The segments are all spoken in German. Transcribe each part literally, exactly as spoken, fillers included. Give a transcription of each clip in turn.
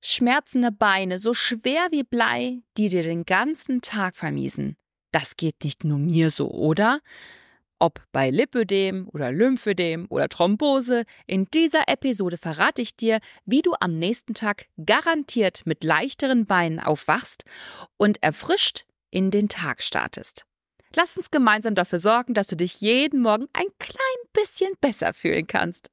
Schmerzende Beine, so schwer wie Blei, die dir den ganzen Tag vermiesen. Das geht nicht nur mir so, oder? Ob bei Lipödem oder Lymphödem oder Thrombose, in dieser Episode verrate ich dir, wie du am nächsten Tag garantiert mit leichteren Beinen aufwachst und erfrischt in den Tag startest. Lass uns gemeinsam dafür sorgen, dass du dich jeden Morgen ein klein bisschen besser fühlen kannst.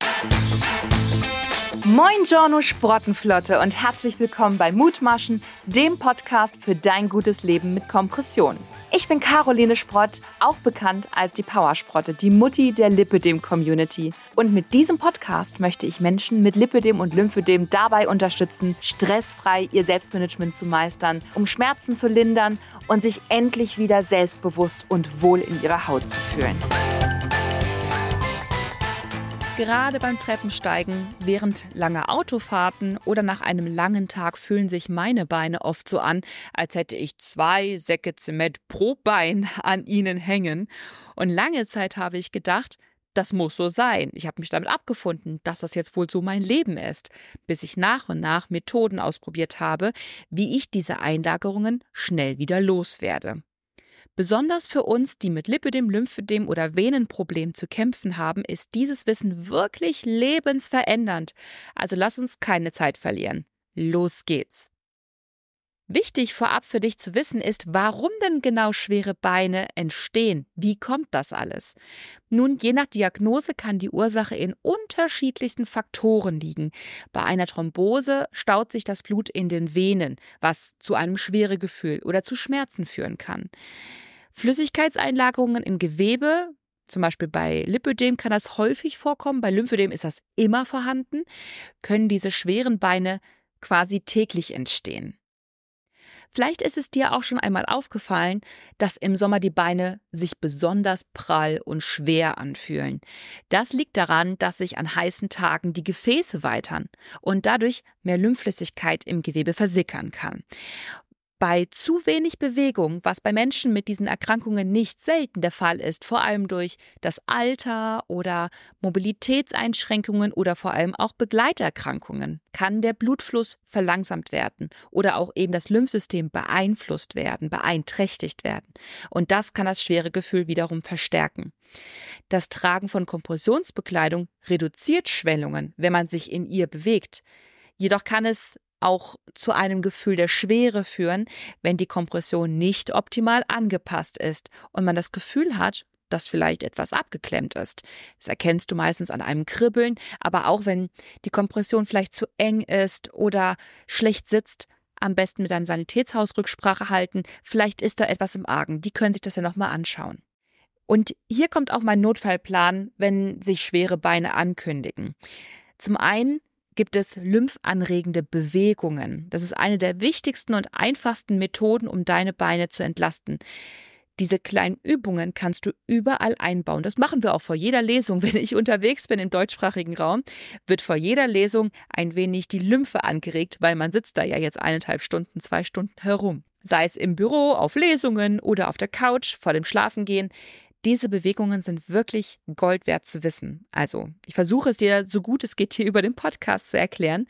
Moin Giorno Sprottenflotte und herzlich willkommen bei Mutmaschen, dem Podcast für dein gutes Leben mit Kompression. Ich bin Caroline Sprott, auch bekannt als die Powersprotte, die Mutti der Lipödem-Community. Und mit diesem Podcast möchte ich Menschen mit Lipödem und Lymphödem dabei unterstützen, stressfrei ihr Selbstmanagement zu meistern, um Schmerzen zu lindern und sich endlich wieder selbstbewusst und wohl in ihrer Haut zu fühlen. Gerade beim Treppensteigen, während langer Autofahrten oder nach einem langen Tag fühlen sich meine Beine oft so an, als hätte ich zwei Säcke Zement pro Bein an ihnen hängen. Und lange Zeit habe ich gedacht, das muss so sein. Ich habe mich damit abgefunden, dass das jetzt wohl so mein Leben ist, bis ich nach und nach Methoden ausprobiert habe, wie ich diese Einlagerungen schnell wieder loswerde. Besonders für uns, die mit Lipödem, Lymphödem oder Venenproblemen zu kämpfen haben, ist dieses Wissen wirklich lebensverändernd. Also lass uns keine Zeit verlieren. Los geht's! Wichtig vorab für dich zu wissen ist, warum denn genau schwere Beine entstehen? Wie kommt das alles? Nun, je nach Diagnose kann die Ursache in unterschiedlichsten Faktoren liegen. Bei einer Thrombose staut sich das Blut in den Venen, was zu einem Schweregefühl oder zu Schmerzen führen kann. Flüssigkeitseinlagerungen im Gewebe, zum Beispiel bei Lipödem kann das häufig vorkommen, bei Lymphödem ist das immer vorhanden, können diese schweren Beine quasi täglich entstehen. Vielleicht ist es dir auch schon einmal aufgefallen, dass im Sommer die Beine sich besonders prall und schwer anfühlen. Das liegt daran, dass sich an heißen Tagen die Gefäße weitern und dadurch mehr Lymphflüssigkeit im Gewebe versickern kann. Bei zu wenig Bewegung, was bei Menschen mit diesen Erkrankungen nicht selten der Fall ist, vor allem durch das Alter oder Mobilitätseinschränkungen oder vor allem auch Begleiterkrankungen, kann der Blutfluss verlangsamt werden oder auch eben das Lymphsystem beeinflusst werden, beeinträchtigt werden. Und das kann das schwere Gefühl wiederum verstärken. Das Tragen von Kompressionsbekleidung reduziert Schwellungen, wenn man sich in ihr bewegt. Jedoch kann es auch zu einem Gefühl der Schwere führen, wenn die Kompression nicht optimal angepasst ist und man das Gefühl hat, dass vielleicht etwas abgeklemmt ist. Das erkennst du meistens an einem Kribbeln, aber auch wenn die Kompression vielleicht zu eng ist oder schlecht sitzt, am besten mit deinem Sanitätshaus Rücksprache halten. Vielleicht ist da etwas im Argen. Die können sich das ja nochmal anschauen. Und hier kommt auch mein Notfallplan, wenn sich schwere Beine ankündigen. Zum einen gibt es lymphanregende Bewegungen. Das ist eine der wichtigsten und einfachsten Methoden, um deine Beine zu entlasten. Diese kleinen Übungen kannst du überall einbauen. Das machen wir auch vor jeder Lesung. Wenn ich unterwegs bin im deutschsprachigen Raum, wird vor jeder Lesung ein wenig die Lymphe angeregt, weil man sitzt da ja jetzt eineinhalb Stunden, zwei Stunden herum. Sei es im Büro, auf Lesungen oder auf der Couch vor dem Schlafengehen. Diese Bewegungen sind wirklich Gold wert zu wissen. Also, ich versuche es dir so gut es geht hier über den Podcast zu erklären.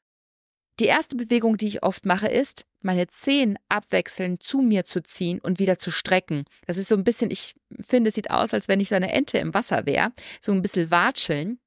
Die erste Bewegung, die ich oft mache, ist, meine Zehen abwechselnd zu mir zu ziehen und wieder zu strecken. Das ist so ein bisschen, ich finde, es sieht aus, als wenn ich so eine Ente im Wasser wäre. So ein bisschen watscheln.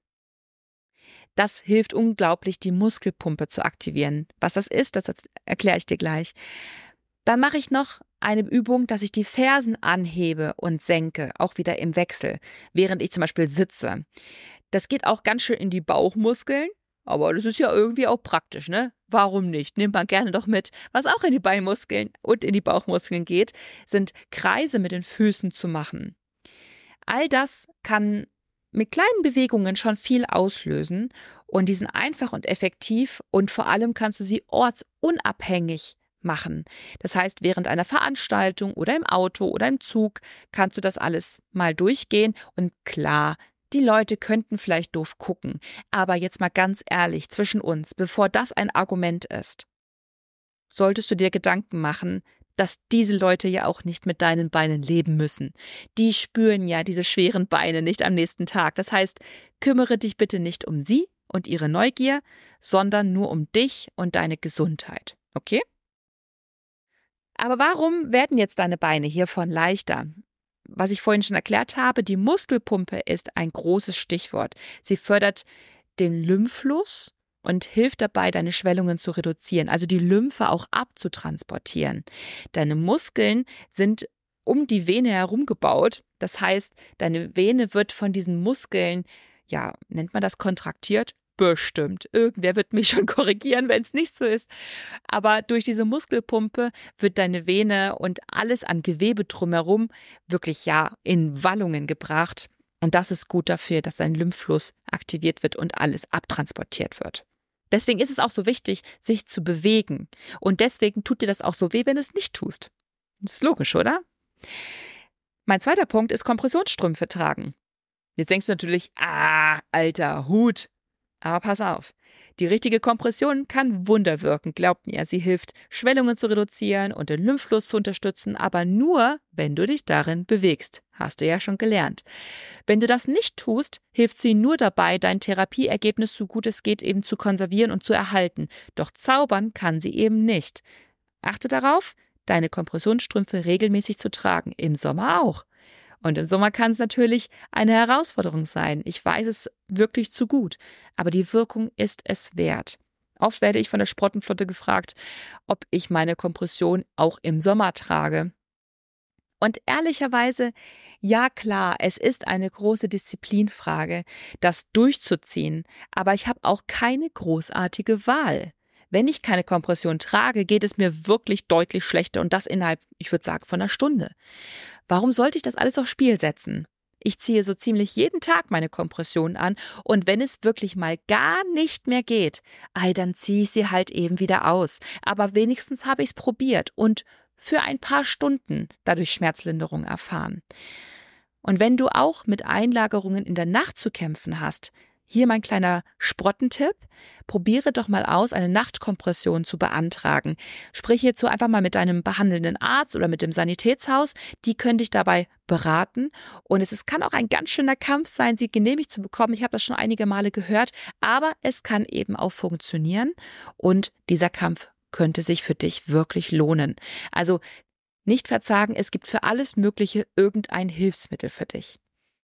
Das hilft unglaublich, die Muskelpumpe zu aktivieren. Was das ist, das erkläre ich dir gleich. Dann mache ich noch eine Übung, dass ich die Fersen anhebe und senke, auch wieder im Wechsel, während ich zum Beispiel sitze. Das geht auch ganz schön in die Bauchmuskeln, aber das ist ja irgendwie auch praktisch, ne? Warum nicht? Nimmt man gerne doch mit. Was auch in die Beinmuskeln und in die Bauchmuskeln geht, sind Kreise mit den Füßen zu machen. All das kann mit kleinen Bewegungen schon viel auslösen und die sind einfach und effektiv und vor allem kannst du sie ortsunabhängig machen. Das heißt, während einer Veranstaltung oder im Auto oder im Zug kannst du das alles mal durchgehen und klar, die Leute könnten vielleicht doof gucken, aber jetzt mal ganz ehrlich zwischen uns, bevor das ein Argument ist, solltest du dir Gedanken machen, dass diese Leute ja auch nicht mit deinen Beinen leben müssen. Die spüren ja diese schweren Beine nicht am nächsten Tag. Das heißt, kümmere dich bitte nicht um sie und ihre Neugier, sondern nur um dich und deine Gesundheit. Okay? Aber warum werden jetzt deine Beine hiervon leichter? Was ich vorhin schon erklärt habe, die Muskelpumpe ist ein großes Stichwort. Sie fördert den Lymphfluss und hilft dabei, deine Schwellungen zu reduzieren, also die Lymphe auch abzutransportieren. Deine Muskeln sind um die Vene herum gebaut. Das heißt, deine Vene wird von diesen Muskeln, ja, nennt man das kontraktiert? Bestimmt. Irgendwer wird mich schon korrigieren, wenn es nicht so ist. Aber durch diese Muskelpumpe wird deine Vene und alles an Gewebe drumherum wirklich, ja, in Wallungen gebracht. Und das ist gut dafür, dass dein Lymphfluss aktiviert wird und alles abtransportiert wird. Deswegen ist es auch so wichtig, sich zu bewegen. Und deswegen tut dir das auch so weh, wenn du es nicht tust. Das ist logisch, oder? Mein zweiter Punkt ist Kompressionsstrümpfe tragen. Jetzt denkst du natürlich, ah, alter Hut. Aber pass auf, die richtige Kompression kann Wunder wirken, glaubt mir. Sie hilft, Schwellungen zu reduzieren und den Lymphfluss zu unterstützen, aber nur, wenn du dich darin bewegst. Hast du ja schon gelernt. Wenn du das nicht tust, hilft sie nur dabei, dein Therapieergebnis so gut es geht eben zu konservieren und zu erhalten. Doch zaubern kann sie eben nicht. Achte darauf, deine Kompressionsstrümpfe regelmäßig zu tragen, im Sommer auch. Und im Sommer kann es natürlich eine Herausforderung sein. Ich weiß es wirklich zu gut. Aber die Wirkung ist es wert. Oft werde ich von der Sprottenflotte gefragt, ob ich meine Kompression auch im Sommer trage. Und ehrlicherweise, ja klar, es ist eine große Disziplinfrage, das durchzuziehen. Aber ich habe auch keine großartige Wahl. Wenn ich keine Kompression trage, geht es mir wirklich deutlich schlechter und das innerhalb, ich würde sagen, von einer Stunde. Warum sollte ich das alles aufs Spiel setzen? Ich ziehe so ziemlich jeden Tag meine Kompression an und wenn es wirklich mal gar nicht mehr geht, ei, dann ziehe ich sie halt eben wieder aus. Aber wenigstens habe ich es probiert und für ein paar Stunden dadurch Schmerzlinderung erfahren. Und wenn du auch mit Einlagerungen in der Nacht zu kämpfen hast, hier mein kleiner Sprottentipp. Probiere doch mal aus, eine Nachtkompression zu beantragen. Sprich hierzu einfach mal mit deinem behandelnden Arzt oder mit dem Sanitätshaus. Die können dich dabei beraten. Und es ist, kann auch ein ganz schöner Kampf sein, sie genehmigt zu bekommen. Ich habe das schon einige Male gehört. Aber es kann eben auch funktionieren. Und dieser Kampf könnte sich für dich wirklich lohnen. Also nicht verzagen, es gibt für alles Mögliche irgendein Hilfsmittel für dich.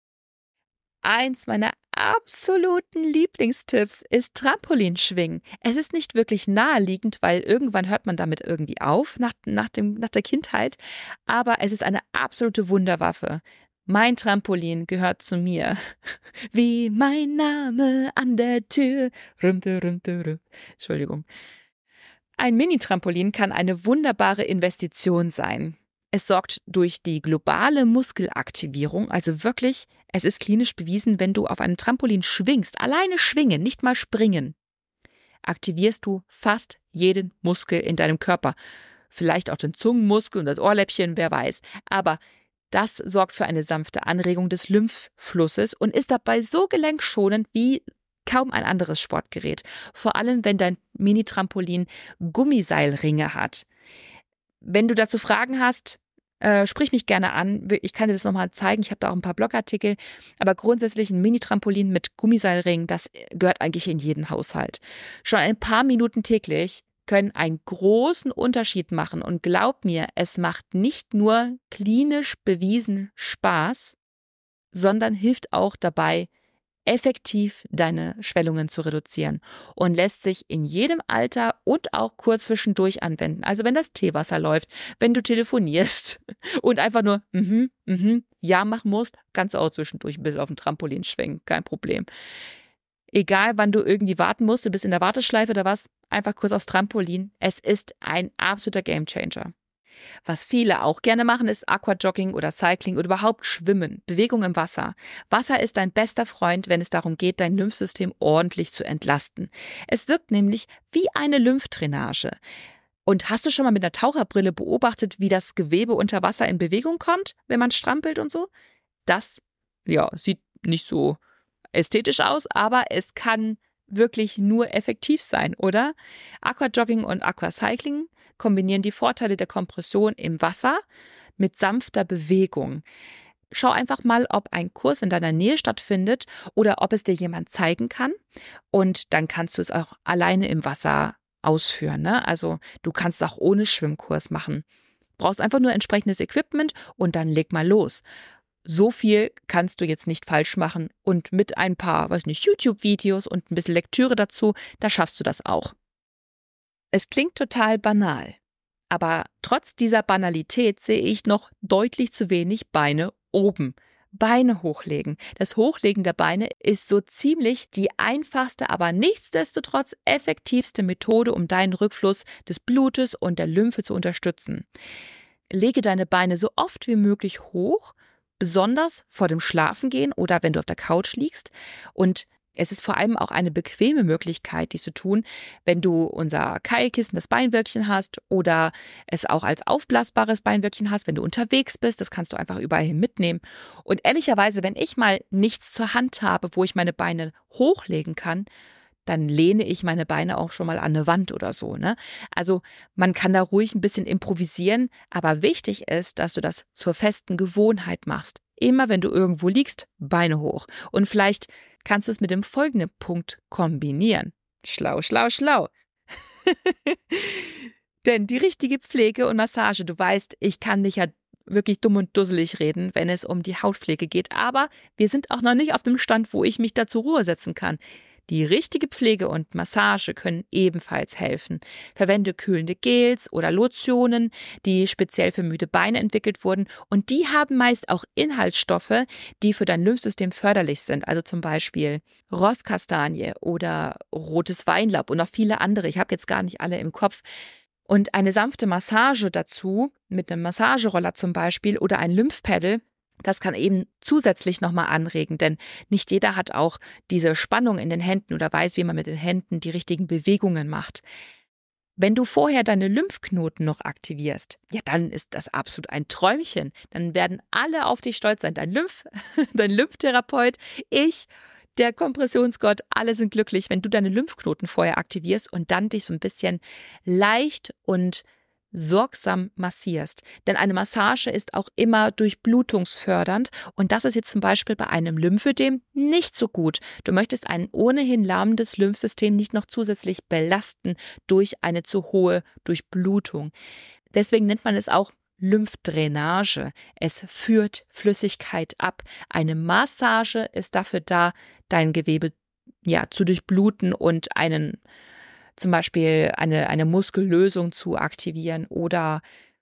Eins meiner absoluten Lieblingstipps ist Trampolinschwingen. Es ist nicht wirklich naheliegend, weil irgendwann hört man damit irgendwie auf, nach, nach, dem, nach der Kindheit. Aber es ist eine absolute Wunderwaffe. Mein Trampolin gehört zu mir. Wie mein Name an der Tür. Entschuldigung. Ein Mini-Trampolin kann eine wunderbare Investition sein. Es sorgt durch die globale Muskelaktivierung, also wirklich, es ist klinisch bewiesen, wenn du auf einem Trampolin schwingst, alleine schwingen, nicht mal springen, aktivierst du fast jeden Muskel in deinem Körper. Vielleicht auch den Zungenmuskel und das Ohrläppchen, wer weiß. Aber das sorgt für eine sanfte Anregung des Lymphflusses und ist dabei so gelenkschonend wie kaum ein anderes Sportgerät. Vor allem, wenn dein Mini-Trampolin Gummiseilringe hat. Wenn du dazu Fragen hast, äh, sprich mich gerne an. Ich kann dir das nochmal zeigen. Ich habe da auch ein paar Blogartikel. Aber grundsätzlich ein Mini-Trampolin mit Gummiseilringen, das gehört eigentlich in jeden Haushalt. Schon ein paar Minuten täglich können einen großen Unterschied machen. Und glaub mir, es macht nicht nur klinisch bewiesen Spaß, sondern hilft auch dabei, effektiv deine Schwellungen zu reduzieren und lässt sich in jedem Alter und auch kurz zwischendurch anwenden. Also wenn das Teewasser läuft, wenn du telefonierst und einfach nur mhm, mhm, ja machen musst, kannst du auch zwischendurch ein bisschen auf dem Trampolin schwingen, kein Problem. Egal, wann du irgendwie warten musst, du bist in der Warteschleife oder was, einfach kurz aufs Trampolin. Es ist ein absoluter Gamechanger. Was viele auch gerne machen, ist Aquajogging oder Cycling oder überhaupt Schwimmen, Bewegung im Wasser. Wasser ist dein bester Freund, wenn es darum geht, dein Lymphsystem ordentlich zu entlasten. Es wirkt nämlich wie eine Lymphdrainage. Und hast du schon mal mit einer Taucherbrille beobachtet, wie das Gewebe unter Wasser in Bewegung kommt, wenn man strampelt und so? Das, ja, sieht nicht so ästhetisch aus, aber es kann wirklich nur effektiv sein, oder? Aquajogging und Aquacycling kombinieren die Vorteile der Kompression im Wasser mit sanfter Bewegung. schau einfach mal, ob ein Kurs in deiner Nähe stattfindet oder ob es dir jemand zeigen kann. Und dann kannst du es auch alleine im Wasser ausführen, ne? Also du kannst es auch ohne Schwimmkurs machen. Brauchst einfach nur entsprechendes Equipment und dann leg mal los. So viel kannst du jetzt nicht falsch machen und mit ein paar, weiß nicht, YouTube-Videos und ein bisschen Lektüre dazu, da schaffst du das auch. Es klingt total banal, aber trotz dieser Banalität sehe ich noch deutlich zu wenig Beine oben. Beine hochlegen. Das Hochlegen der Beine ist so ziemlich die einfachste, aber nichtsdestotrotz effektivste Methode, um deinen Rückfluss des Blutes und der Lymphe zu unterstützen. Lege deine Beine so oft wie möglich hoch, besonders vor dem Schlafengehen oder wenn du auf der Couch liegst. Und es ist vor allem auch eine bequeme Möglichkeit, dies zu tun, wenn du unser Keilkissen, das Beinwirkchen hast oder es auch als aufblasbares Beinwirkchen hast, wenn du unterwegs bist. Das kannst du einfach überall hin mitnehmen. Und ehrlicherweise, wenn ich mal nichts zur Hand habe, wo ich meine Beine hochlegen kann, dann lehne ich meine Beine auch schon mal an eine Wand oder so, ne? Also man kann da ruhig ein bisschen improvisieren, aber wichtig ist, dass du das zur festen Gewohnheit machst. Immer wenn du irgendwo liegst, Beine hoch. Und vielleicht kannst du es mit dem folgenden Punkt kombinieren. Schlau, schlau, schlau. Denn die richtige Pflege und Massage, du weißt, ich kann dich ja wirklich dumm und dusselig reden, wenn es um die Hautpflege geht, aber wir sind auch noch nicht auf dem Stand, wo ich mich da zur Ruhe setzen kann. Die richtige Pflege und Massage können ebenfalls helfen. Verwende kühlende Gels oder Lotionen, die speziell für müde Beine entwickelt wurden und die haben meist auch Inhaltsstoffe, die für dein Lymphsystem förderlich sind. Also zum Beispiel Rosskastanie oder rotes Weinlaub und noch viele andere. Ich habe jetzt gar nicht alle im Kopf. Und eine sanfte Massage dazu, mit einem Massageroller zum Beispiel oder ein Lymphpaddle, das kann eben zusätzlich nochmal anregen, denn nicht jeder hat auch diese Spannung in den Händen oder weiß, wie man mit den Händen die richtigen Bewegungen macht. Wenn du vorher deine Lymphknoten noch aktivierst, ja, dann ist das absolut ein Träumchen. Dann werden alle auf dich stolz sein. Dein Lymph, dein Lymphtherapeut, ich, der Kompressionsgott, alle sind glücklich, wenn du deine Lymphknoten vorher aktivierst und dann dich so ein bisschen leicht und sorgsam massierst. Denn eine Massage ist auch immer durchblutungsfördernd und das ist jetzt zum Beispiel bei einem Lymphödem nicht so gut. Du möchtest ein ohnehin lahmendes Lymphsystem nicht noch zusätzlich belasten durch eine zu hohe Durchblutung. Deswegen nennt man es auch Lymphdrainage. Es führt Flüssigkeit ab. Eine Massage ist dafür da, dein Gewebe ja zu durchbluten und einen zum Beispiel eine, eine Muskellösung zu aktivieren oder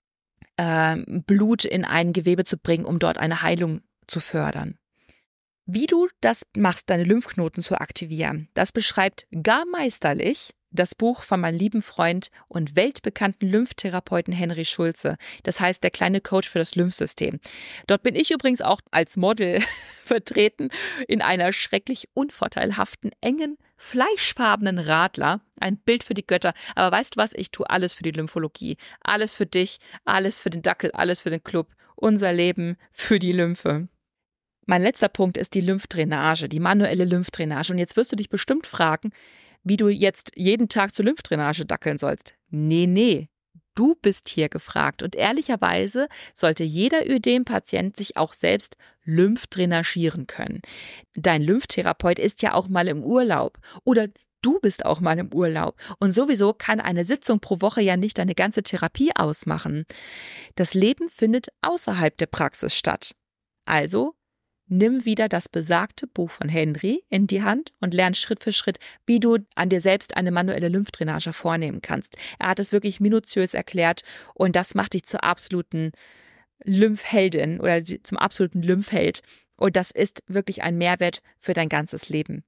äh, Blut in ein Gewebe zu bringen, um dort eine Heilung zu fördern. Wie du das machst, deine Lymphknoten zu aktivieren, das beschreibt gar meisterlich das Buch von meinem lieben Freund und weltbekannten Lymphtherapeuten Henry Schulze. Das heißt, der kleine Coach für das Lymphsystem. Dort bin ich übrigens auch als Model vertreten in einer schrecklich unvorteilhaften, engen, fleischfarbenen Radler. Ein Bild für die Götter. Aber weißt du was? Ich tue alles für die Lymphologie. Alles für dich, alles für den Dackel, alles für den Club. Unser Leben für die Lymphe. Mein letzter Punkt ist die Lymphdrainage, die manuelle Lymphdrainage. Und jetzt wirst du dich bestimmt fragen, wie du jetzt jeden Tag zur Lymphdrainage dackeln sollst. Nee, nee, du bist hier gefragt. Und ehrlicherweise sollte jeder Ödem-Patient sich auch selbst lymphdrainagieren können. Dein Lymphtherapeut ist ja auch mal im Urlaub oder du bist auch mal im Urlaub. Und sowieso kann eine Sitzung pro Woche ja nicht deine ganze Therapie ausmachen. Das Leben findet außerhalb der Praxis statt. Also nimm wieder das besagte Buch von Henry in die Hand und lern Schritt für Schritt, wie du an dir selbst eine manuelle Lymphdrainage vornehmen kannst. Er hat es wirklich minutiös erklärt und das macht dich zur absoluten Lymphheldin oder zum absoluten Lymphheld. Und das ist wirklich ein Mehrwert für dein ganzes Leben.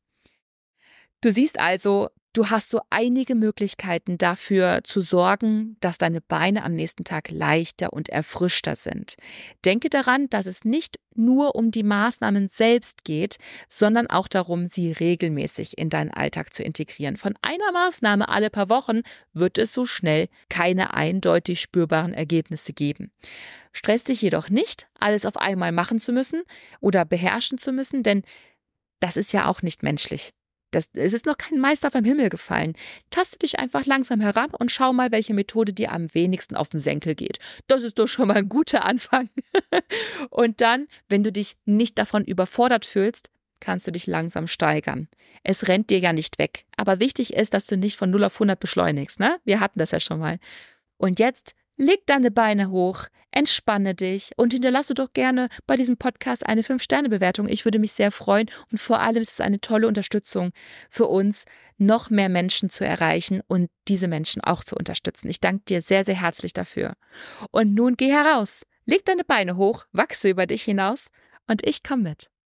Du siehst also, du hast so einige Möglichkeiten dafür zu sorgen, dass deine Beine am nächsten Tag leichter und erfrischter sind. Denke daran, dass es nicht nur um die Maßnahmen selbst geht, sondern auch darum, sie regelmäßig in deinen Alltag zu integrieren. Von einer Maßnahme alle paar Wochen wird es so schnell keine eindeutig spürbaren Ergebnisse geben. Stress dich jedoch nicht, alles auf einmal machen zu müssen oder beherrschen zu müssen, denn das ist ja auch nicht menschlich. Das, es ist noch kein Meister vom Himmel gefallen. Taste dich einfach langsam heran und schau mal, welche Methode dir am wenigsten auf den Senkel geht. Das ist doch schon mal ein guter Anfang. Und dann, wenn du dich nicht davon überfordert fühlst, kannst du dich langsam steigern. Es rennt dir ja nicht weg. Aber wichtig ist, dass du nicht von null auf hundert beschleunigst, ne? Wir hatten das ja schon mal. Und jetzt leg deine Beine hoch, entspanne dich und hinterlasse doch gerne bei diesem Podcast eine fünf Sterne Bewertung. Ich würde mich sehr freuen und vor allem ist es eine tolle Unterstützung für uns, noch mehr Menschen zu erreichen und diese Menschen auch zu unterstützen. Ich danke dir sehr, sehr herzlich dafür. Und nun geh heraus, leg deine Beine hoch, wachse über dich hinaus und ich komme mit.